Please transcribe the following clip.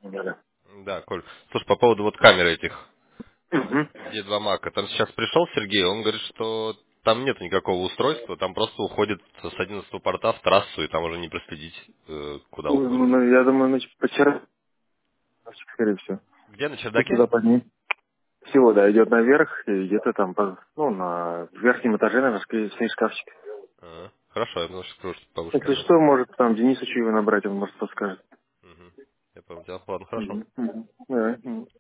Да. Да, Коль. Слушай, по поводу вот камер этих Мгм. Е2 Мака, там сейчас пришел Сергей, он говорит, что там нет никакого устройства, там просто уходит с 11 порта в трассу, и там уже не проследить, куда Ой, уходит. ну, я думаю, значит, вчера, скорее всего. Где, на И чердаке? туда поднять. Всего, да, идет наверх, и где-то там, ну, на верхнем этаже, наверное, стоит шкафчик. Хорошо, я потому что скажу, что повыше Если поднять. что, может там Денису Чуева набрать, он может подскажет. Мгм. Я понял тебя. Ладно, хорошо. Мгм. Мгм. Да. Мгм.